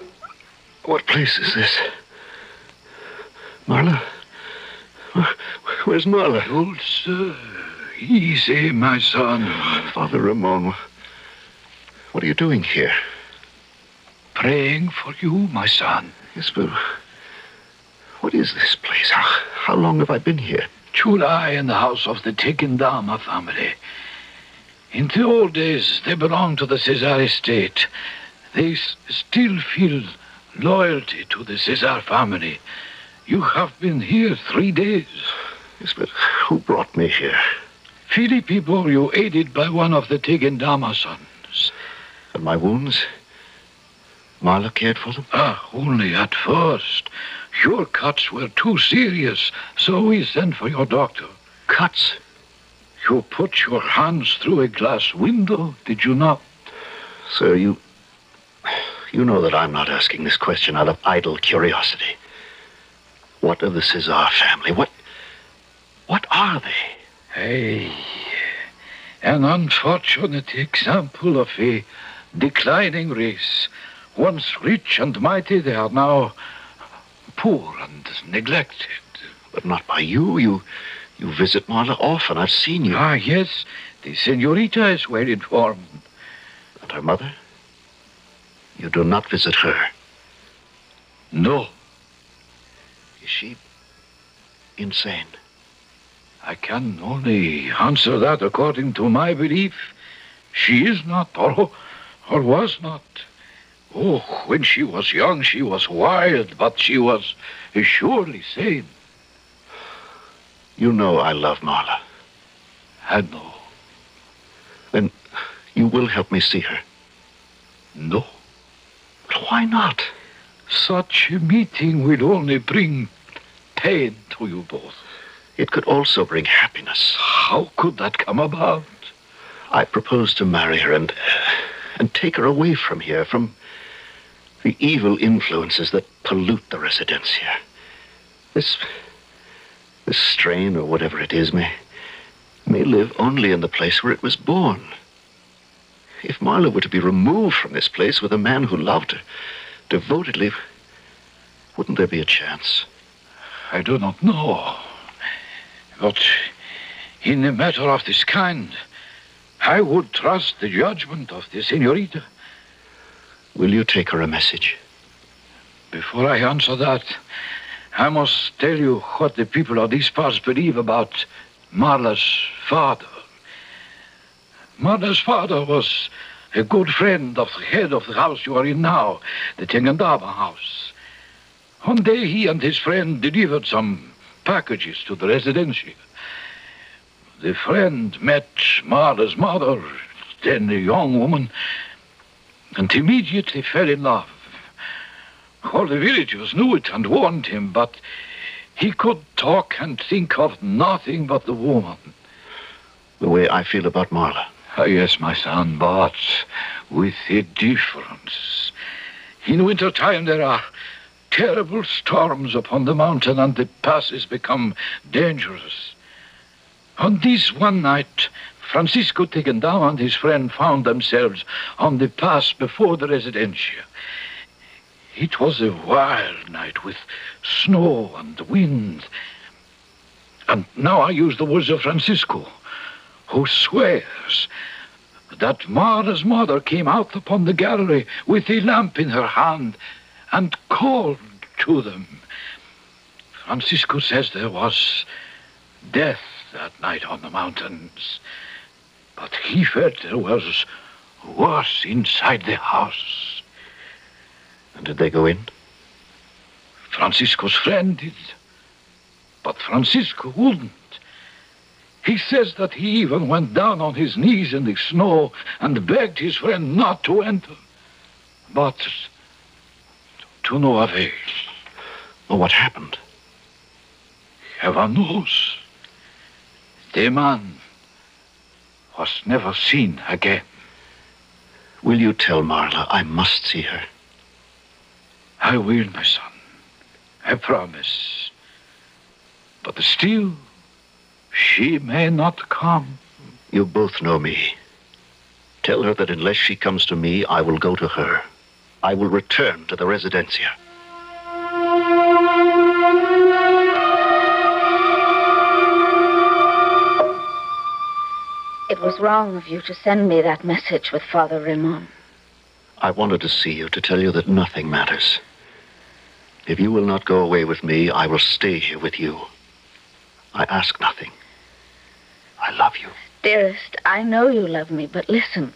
What place is this? Marla? Where's Marla? Dulce, easy, my son. Father Ramon, what are you doing here? Praying for you, my son. Yes, but what is this place? How long have I been here? July in the house of the Tequendama family. In the old days, they belonged to the Cesar estate. They still feel loyalty to the Cesar family. You have been here 3 days. Yes, but who brought me here? Filippo, you aided by one of the Tequendama sons. And my wounds? Marla cared for them? Only at first. Your cuts were too serious, so we sent for your doctor. Cuts? You put your hands through a glass window, did you not? Sir, you know that I'm not asking this question out of idle curiosity. What of the Cesar family? What are they? An unfortunate example of a declining race. Once rich and mighty, they are now poor and neglected. But not by you. You visit Marla often. I've seen you. Yes. The senorita is well informed. And her mother? You do not visit her? No. Is she insane? I can only answer that according to my belief. She is not, or was not. Oh, when she was young, she was wild, but she was surely sane. You know I love Marla. I know. Then you will help me see her? No. But why not? Such a meeting will only bring pain to you both. It could also bring happiness. How could that come about? I propose to marry her and take her away from here, from the evil influences that pollute the residencia. This strain, or whatever it is, may live only in the place where it was born. If Marla were to be removed from this place with a man who loved her devotedly, wouldn't there be a chance? I do not know. But in a matter of this kind, I would trust the judgment of the senorita. Will you take her a message? Before I answer that, I must tell you what the people of these parts believe about Marla's father. Marla's father was a good friend of the head of the house you are in now, the Tequendama house. One day he and his friend delivered some packages to the residencia. The friend met Marla's mother, then a young woman, and immediately fell in love. All the villagers knew it and warned him, but he could talk and think of nothing but the woman. The way I feel about Marla. Yes, my son, but with a difference. In wintertime there are terrible storms upon the mountain and the passes become dangerous. On this one night, Francisco Tequendama and his friend found themselves on the pass before the residencia. It was a wild night with snow and wind. And now I use the words of Francisco, who swears that Marla's mother came out upon the gallery with a lamp in her hand and called to them. Francisco says there was death that night on the mountains, but he felt there was worse inside the house. And did they go in? Francisco's friend did, but Francisco wouldn't. He says that he even went down on his knees in the snow and begged his friend not to enter. But to no avail. Well, what happened? Heaven knows. The man was never seen again. Will you tell Marla I must see her? I will, my son. I promise. But still, she may not come. You both know me. Tell her that unless she comes to me, I will go to her. I will return to the residencia. it was wrong of you to send me that message with Father Raymond. I wanted to see you to tell you that nothing matters. If you will not go away with me, I will stay here with you. I ask nothing. I love you. Dearest, I know you love me, but listen.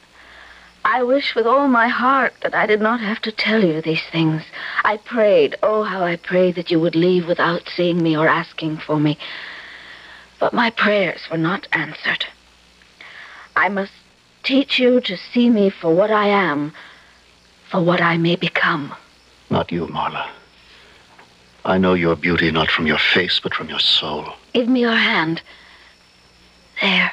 I wish with all my heart that I did not have to tell you these things. I prayed, oh, how I prayed that you would leave without seeing me or asking for me. But my prayers were not answered. I must teach you to see me for what I am, for what I may become. Not you, Marla. I know your beauty not from your face, but from your soul. Give me your hand. There.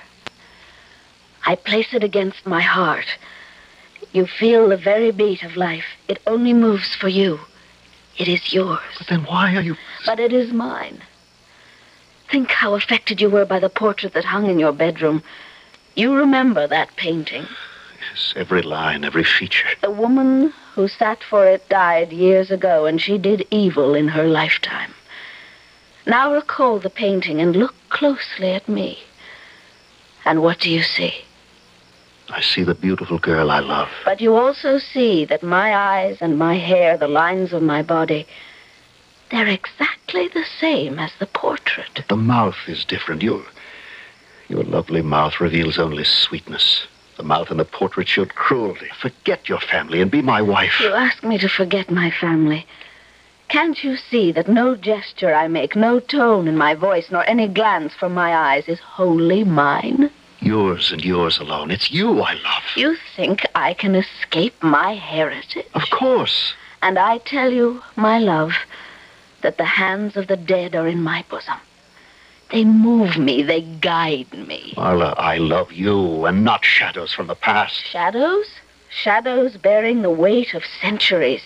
I place it against my heart. You feel the very beat of life. It only moves for you. It is yours. But then why are you... But it is mine. Think how affected you were by the portrait that hung in your bedroom. You remember that painting. Yes, every line, every feature. The woman who sat for it died years ago, and she did evil in her lifetime. Now recall the painting and look closely at me. And what do you see? I see the beautiful girl I love. But you also see that my eyes and my hair, the lines of my body, they're exactly the same as the portrait. But the mouth is different. Your lovely mouth reveals only sweetness. The mouth in the portrait showed cruelty. Forget your family and be my wife. You ask me to forget my family. Can't you see that no gesture I make, no tone in my voice, nor any glance from my eyes is wholly mine? Yours and yours alone. It's you I love. You think I can escape my heritage? Of course. And I tell you, my love, that the hands of the dead are in my bosom. They move me, they guide me. Marla, I love you and not shadows from the past. Shadows? Shadows bearing the weight of centuries.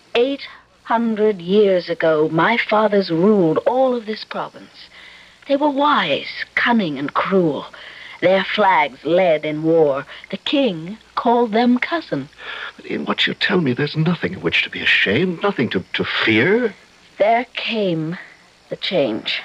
800 years ago, my fathers ruled all of this province. They were wise, cunning, and cruel. Their flags led in war. The king called them cousin. But in what you tell me, there's nothing of which to be ashamed, nothing to fear. There came the change.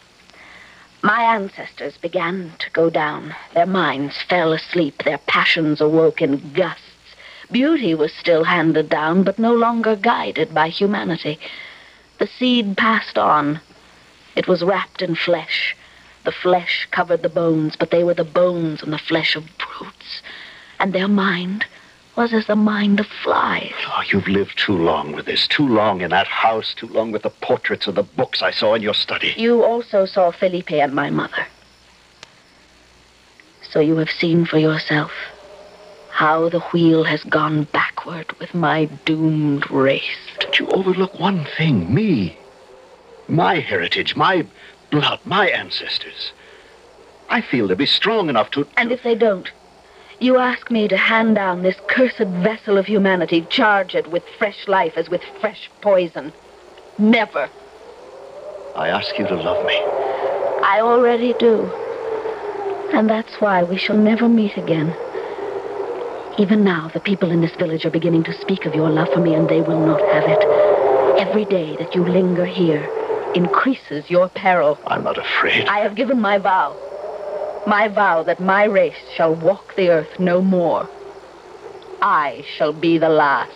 My ancestors began to go down. Their minds fell asleep. Their passions awoke in gusts. Beauty was still handed down, but no longer guided by humanity. The seed passed on. It was wrapped in flesh. The flesh covered the bones, but they were the bones and the flesh of brutes. And their mind was as the mind of flies. Oh, you've lived too long with this, too long in that house, too long with the portraits and the books I saw in your study. You also saw Felipe and my mother. So you have seen for yourself how the wheel has gone backward with my doomed race. But you overlook one thing, me. My heritage, my blood, my ancestors. I feel to be strong enough to... And if they don't? You ask me to hand down this cursed vessel of humanity, charge it with fresh life as with fresh poison. Never. I ask you to love me. I already do. And that's why we shall never meet again. Even now, the people in this village are beginning to speak of your love for me, and they will not have it. Every day that you linger here increases your peril. I'm not afraid. I have given my vow. My vow that my race shall walk the earth no more. I shall be the last.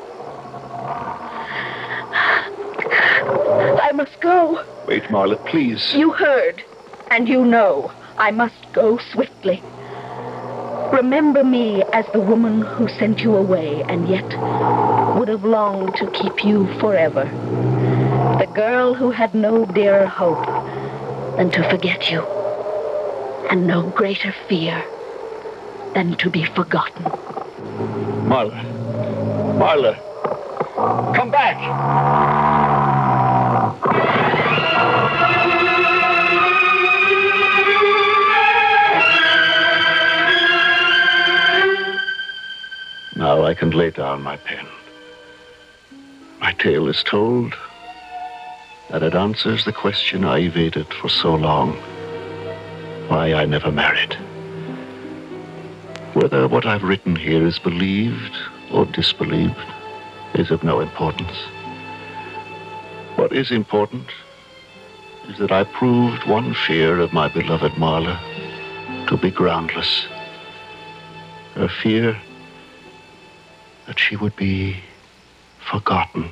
I must go. Wait, Marla, please. You heard, and you know. I must go swiftly. Remember me as the woman who sent you away and yet would have longed to keep you forever. The girl who had no dearer hope than to forget you, and no greater fear than to be forgotten. Marla. Marla. Come back! Now I can lay down my pen. My tale is told, and it answers the question I evaded for so long. Why I never married. Whether what I've written here is believed or disbelieved is of no importance. What is important is that I proved one fear of my beloved Marla to be groundless. Her fear that she would be forgotten.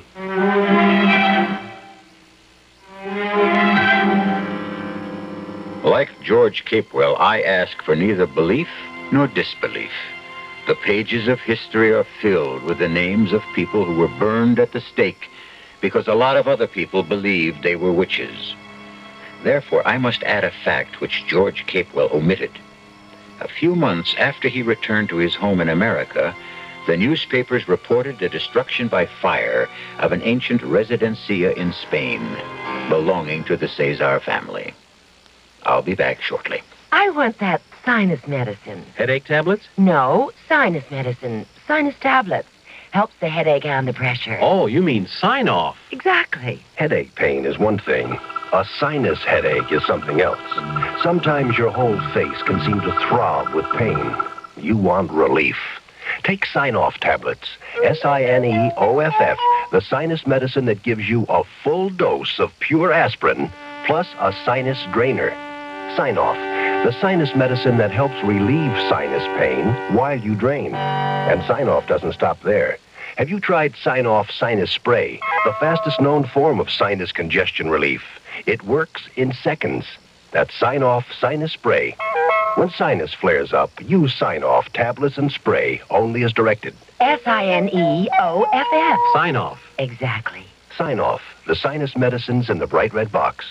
Like George Capewell, I ask for neither belief nor disbelief. The pages of history are filled with the names of people who were burned at the stake because a lot of other people believed they were witches. Therefore, I must add a fact which George Capewell omitted. A few months after he returned to his home in America, the newspapers reported the destruction by fire of an ancient residencia in Spain belonging to the Cesar family. I'll be back shortly. I want that sinus medicine. Headache tablets? No, sinus medicine. Sinus tablets. Helps the headache and the pressure. Oh, you mean sign-off. Exactly. Headache pain is one thing. A sinus headache is something else. Sometimes your whole face can seem to throb with pain. You want relief. Take Sign-Off tablets. Sineoff, the sinus medicine that gives you a full dose of pure aspirin plus a sinus drainer. Sign-Off, the sinus medicine that helps relieve sinus pain while you drain. And Sign-Off doesn't stop there. Have you tried Sign-Off Sinus Spray, the fastest known form of sinus congestion relief? It works in seconds. That's Sign-Off Sinus Spray. When sinus flares up, use Sign-Off tablets and spray only as directed. Sineoff. Sign-Off. Exactly. Sign-Off, the sinus medicines in the bright red box.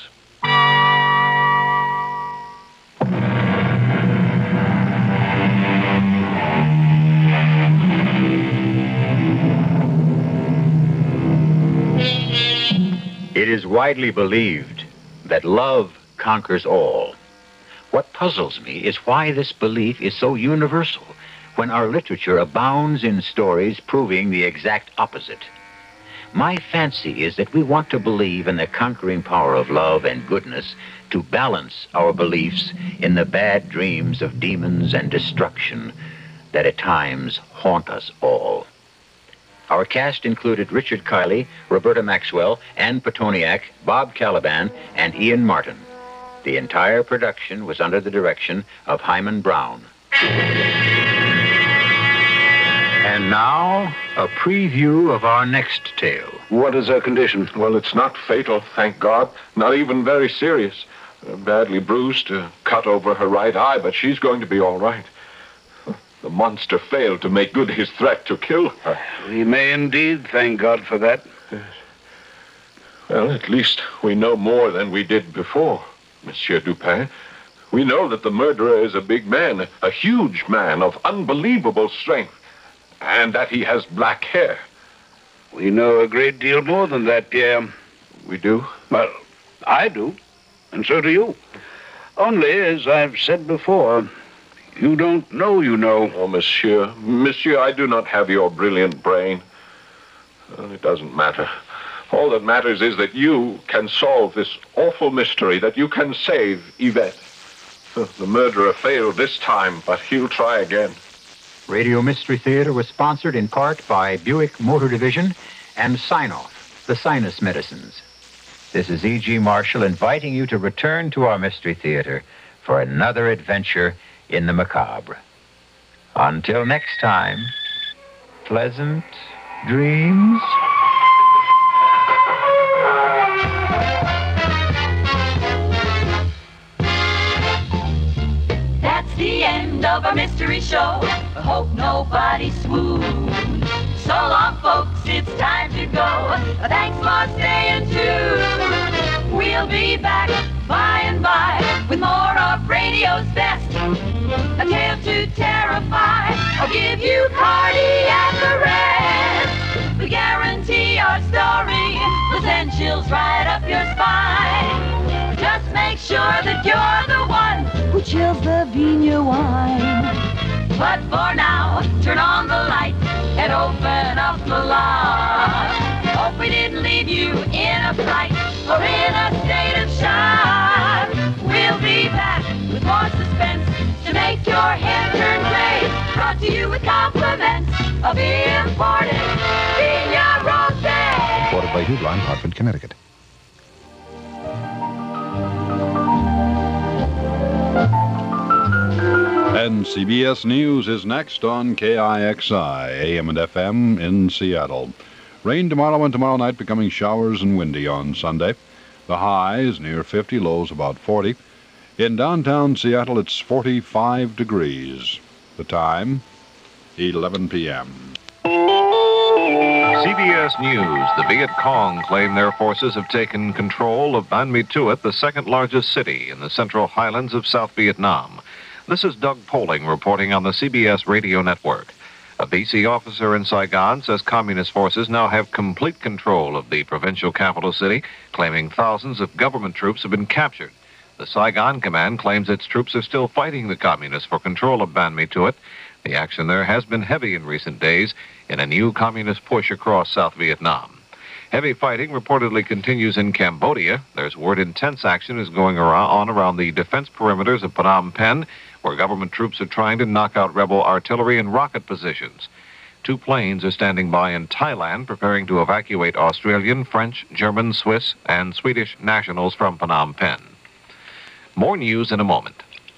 It is widely believed that love conquers all. What puzzles me is why this belief is so universal when our literature abounds in stories proving the exact opposite. My fancy is that we want to believe in the conquering power of love and goodness to balance our beliefs in the bad dreams of demons and destruction that at times haunt us all. Our cast included Richard Kiley, Roberta Maxwell, Ann Petoniak, Bob Caliban, and Ian Martin. The entire production was under the direction of Hyman Brown. And now, a preview of our next tale. What is her condition? Well, it's not fatal, thank God. Not even very serious. Badly bruised, cut over her right eye, but she's going to be all right. The monster failed to make good his threat to kill her. We may indeed thank God for that. Yes. Well, at least we know more than we did before, Monsieur Dupin. We know that the murderer is a big man, a huge man of unbelievable strength, and that he has black hair. We know a great deal more than that, Pierre. We do? Well, I do, and so do you. Only, as I've said before, you don't know you know. Oh, Monsieur, I do not have your brilliant brain. Well, it doesn't matter. All that matters is that you can solve this awful mystery, that you can save Yvette. The murderer failed this time, but he'll try again. Radio Mystery Theater was sponsored in part by Buick Motor Division and Sign-Off, the sinus medicines. This is E.G. Marshall inviting you to return to our Mystery Theater for another adventure in the macabre. Until next time, pleasant dreams. That's the end of our mystery show. I hope nobody swooned. So long, folks, it's time to go. Thanks for staying tuned. We'll be back by and by with more of radio's best. A tale to terrify or give you cardiac arrest. We guarantee our story will send chills right up your spine. Just make sure that you're the one who chills the Vina wine. But for now, turn on the light and open up the lock. Hope we didn't leave you in a fright or in a state of shock. We'll be back with more suspense to make your hair turn gray. Brought to you with compliments of imported Vina Rosé. Reported by Hugh Blount, Hartford, Connecticut. Then CBS News is next on KIXI, AM and FM in Seattle. Rain tomorrow and tomorrow night, becoming showers and windy on Sunday. The high is near 50, lows about 40. In downtown Seattle, it's 45 degrees. The time, 11 p.m. CBS News. The Viet Cong claim their forces have taken control of Ban Mi Thuot, the second largest city in the central highlands of South Vietnam. This is Doug Poling reporting on the CBS radio network. A BC officer in Saigon says communist forces now have complete control of the provincial capital city, claiming thousands of government troops have been captured. The Saigon command claims its troops are still fighting the communists for control of Ban Mi Thuot. The action there has been heavy in recent days in a new communist push across South Vietnam. Heavy fighting reportedly continues in Cambodia. There's word intense action is going on around the defense perimeters of Phnom Penh, where government troops are trying to knock out rebel artillery and rocket positions. 2 planes are standing by in Thailand, preparing to evacuate Australian, French, German, Swiss, and Swedish nationals from Phnom Penh. More news in a moment.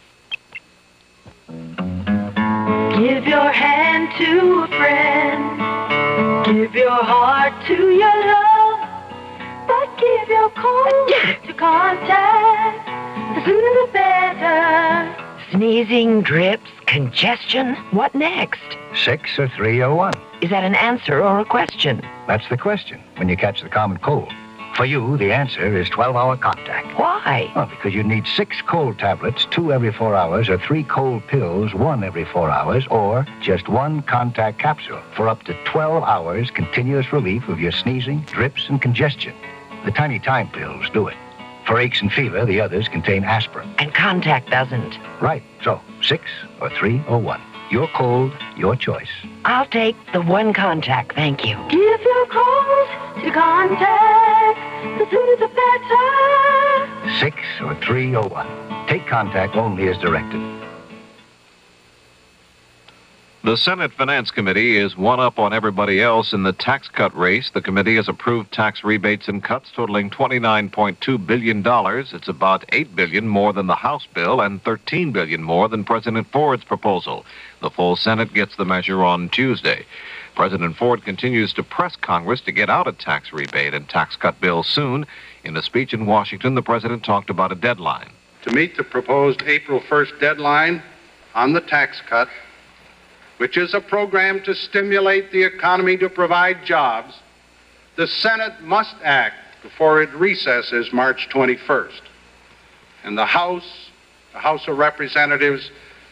Give your hand to a friend. Give your heart to your love. But give your cold to contact. The sooner the better. Sneezing, drips, congestion. What next? 6 or 3 or 1. Is that an answer or a question? That's the question when you catch the common cold. For you, the answer is 12-hour contact. Why? Well, because you need 6 cold tablets, 2 every 4 hours, or 3 cold pills, 1 every 4 hours, or just 1 contact capsule for up to 12 hours continuous relief of your sneezing, drips, and congestion. The tiny time pills do it. For aches and fever, the others contain aspirin. And contact doesn't. Right. So, 6 or 3 or 1. Your cold, your choice. I'll take the 1 contact, thank you. Give your cold to contact. The sooner the better. 6 or 3 or 1. Take contact only as directed. The Senate Finance Committee is one up on everybody else in the tax cut race. The committee has approved tax rebates and cuts totaling $29.2 billion. It's about $8 billion more than the House bill and $13 billion more than President Ford's proposal. The full Senate gets the measure on Tuesday. President Ford continues to press Congress to get out a tax rebate and tax cut bill soon. In a speech in Washington, the president talked about a deadline. To meet the proposed April 1st deadline on the tax cut, which is a program to stimulate the economy to provide jobs, the Senate must act before it recesses March 21st, and the House of Representatives,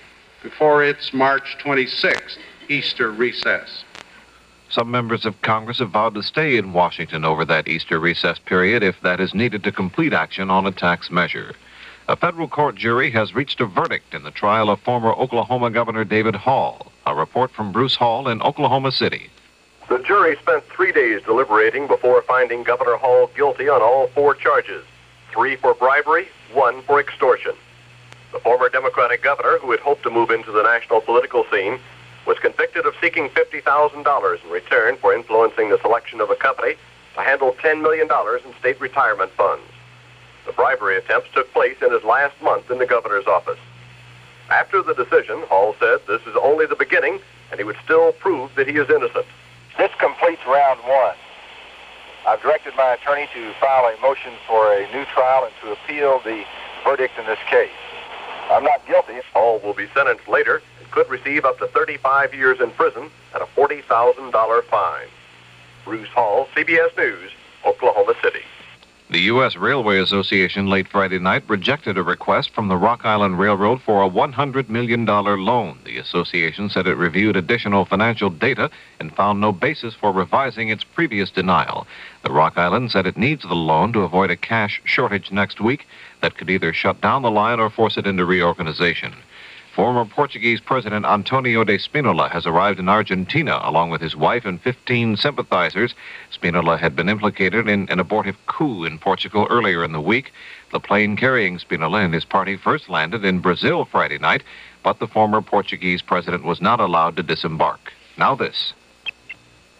before its March 26th Easter recess. Some members of Congress have vowed to stay in Washington over that Easter recess period if that is needed to complete action on a tax measure. A federal court jury has reached a verdict in the trial of former Oklahoma Governor David Hall. A report from Bruce Hall in Oklahoma City. The jury spent 3 days deliberating before finding Governor Hall guilty on all 4 charges, 3 for bribery, 1 for extortion. The former Democratic governor, who had hoped to move into the national political scene, was convicted of seeking $50,000 in return for influencing the selection of a company to handle $10 million in state retirement funds. The bribery attempts took place in his last month in the governor's office. After the decision, Hall said this is only the beginning, and he would still prove that he is innocent. This completes round 1. I've directed my attorney to file a motion for a new trial and to appeal the verdict in this case. I'm not guilty. Hall will be sentenced later and could receive up to 35 years in prison and a $40,000 fine. Bruce Hall, CBS News, Oklahoma City. The U.S. Railway Association late Friday night rejected a request from the Rock Island Railroad for a $100 million loan. The association said it reviewed additional financial data and found no basis for revising its previous denial. The Rock Island said it needs the loan to avoid a cash shortage next week that could either shut down the line or force it into reorganization. Former Portuguese President Antonio de Spinola has arrived in Argentina along with his wife and 15 sympathizers. Spinola had been implicated in an abortive coup in Portugal earlier in the week. The plane carrying Spinola and his party first landed in Brazil Friday night, but the former Portuguese president was not allowed to disembark. Now this.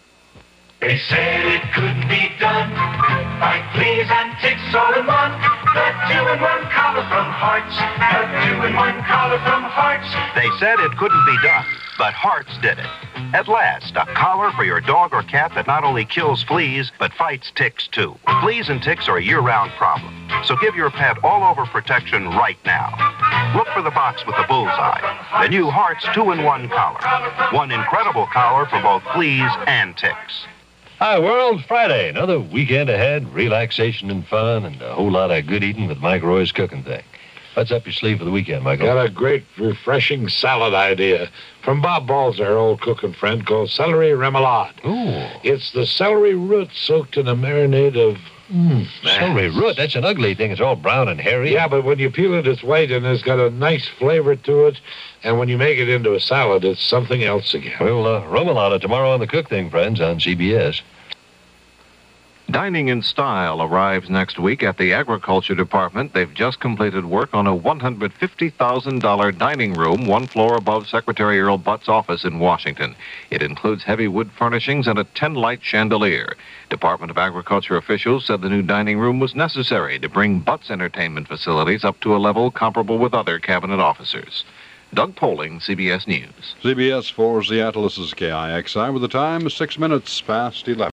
They said it couldn't be done by fleas and ticks all in one. The 2-in-1 collar from Hartz. The 2-in-1 collar from Hartz. They said it couldn't be done, but Hartz did it. At last, a collar for your dog or cat that not only kills fleas, but fights ticks, too. Fleas and ticks are a year-round problem, so give your pet all-over protection right now. Look for the box with the bullseye, the new Hartz 2-in-1 collar. One incredible collar for both fleas and ticks. Hi, world. Friday. Another weekend ahead. Relaxation and fun and a whole lot of good eating with Mike Roy's cooking thing. What's up your sleeve for the weekend, Michael? Got a great, refreshing salad idea from Bob Balzer, our old cooking friend, called celery remoulade. Ooh. It's the celery root soaked in a marinade of... Celery root? That's an ugly thing. It's all brown and hairy. Yeah, but when you peel it, it's white, and it's got a nice flavor to it. And when you make it into a salad, it's something else again. Well, remoulade tomorrow on The Cook Thing, friends, on CBS. Dining in Style arrives next week at the Agriculture Department. They've just completed work on a $150,000 dining room, one floor above Secretary Earl Butt's office in Washington. It includes heavy wood furnishings and a 10-light chandelier. Department of Agriculture officials said the new dining room was necessary to bring Butt's entertainment facilities up to a level comparable with other cabinet officers. Doug Poling, CBS News. CBS for Seattle, this is KIXI, with the time 6 minutes past 11.